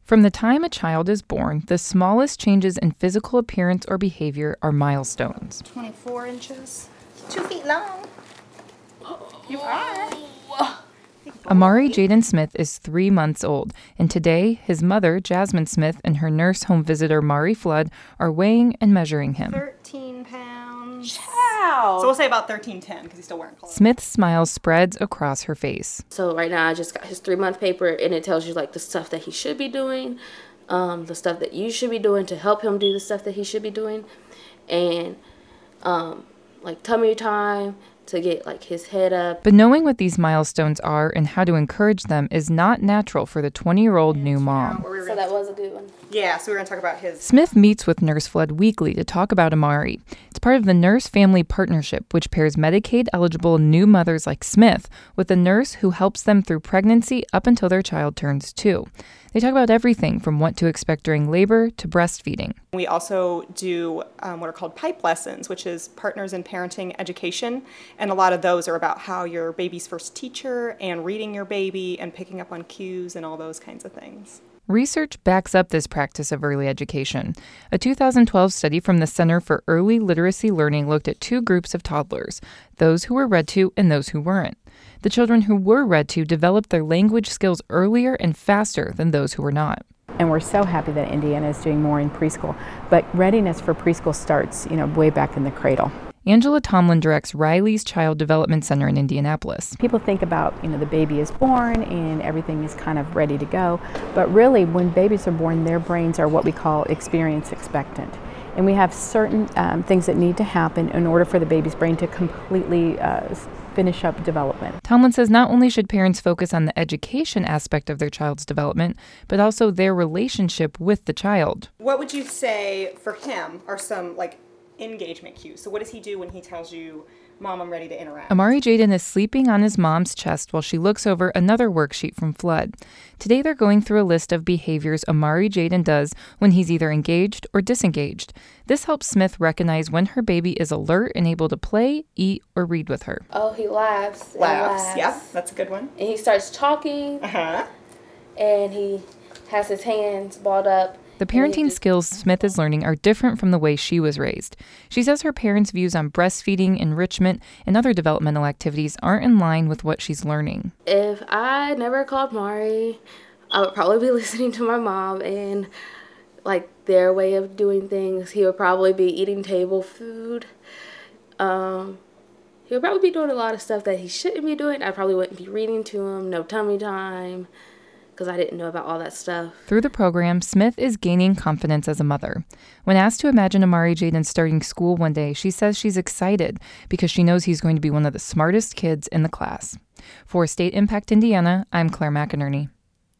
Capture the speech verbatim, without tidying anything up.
From the time a child is born, the smallest changes in physical appearance or behavior are milestones. twenty-four inches. Two feet long. You are. Amari Jaden Smith is three months old, and today his mother, Jasmine Smith, and her nurse home visitor, Mari Flood, are weighing and measuring him. thirteen pounds. Child. So we'll say about thirteen ten because he's still wearing clothes. Smith's smile spreads across her face. So right now I just got his three-month paper, and it tells you like the stuff that he should be doing, um, the stuff that you should be doing to help him do the stuff that he should be doing, and um, like tummy time, to get like his head up. But knowing what these milestones are and how to encourage them is not natural for the twenty-year-old new mom. So that was a good one. Yeah, so we're going to talk about his. Smith meets with Nurse Flood weekly to talk about Amari. It's part of the Nurse Family Partnership, which pairs Medicaid-eligible new mothers like Smith with a nurse who helps them through pregnancy up until their child turns two. They talk about everything from what to expect during labor to breastfeeding. We also do um, what are called PIPE lessons, which is Partners in Parenting Education. And a lot of those are about how you're baby's first teacher and reading your baby and picking up on cues and all those kinds of things. Research backs up this practice of early education. A two thousand twelve study from the Center for Early Literacy Learning looked at two groups of toddlers, those who were read to and those who weren't. The children who were read to developed their language skills earlier and faster than those who were not. And we're so happy that Indiana is doing more in preschool. But readiness for preschool starts, you know, way back in the cradle. Angela Tomlin directs Riley's Child Development Center in Indianapolis. People think about, you know, the baby is born and everything is kind of ready to go. But really, when babies are born, their brains are what we call experience expectant. And we have certain um, things that need to happen in order for the baby's brain to completely uh, finish up development. Tomlin says not only should parents focus on the education aspect of their child's development, but also their relationship with the child. What would you say for him are some like engagement cues? So what does he do when he tells you, Mom, I'm ready to interact? Amari Jaden is sleeping on his mom's chest while she looks over another worksheet from Flood. Today they're going through a list of behaviors Amari Jaden does when he's either engaged or disengaged. This helps Smith recognize when her baby is alert and able to play, eat, or read with her. Oh, he laughs. and Laughs. laughs. Yeah, that's a good one. And he starts talking, Uh-huh. and he has his hands balled up. The parenting skills Smith is learning are different from the way she was raised. She says her parents' views on breastfeeding, enrichment, and other developmental activities aren't in line with what she's learning. If I never called Mari, I would probably be listening to my mom and like their way of doing things. He would probably be eating table food. Um, he would probably be doing a lot of stuff that he shouldn't be doing. I probably wouldn't be reading to him, no tummy time, because I didn't know about all that stuff. Through the program, Smith is gaining confidence as a mother. When asked to imagine Amari Jaden starting school one day, she says she's excited because she knows he's going to be one of the smartest kids in the class. For State Impact Indiana, I'm Claire McInerney.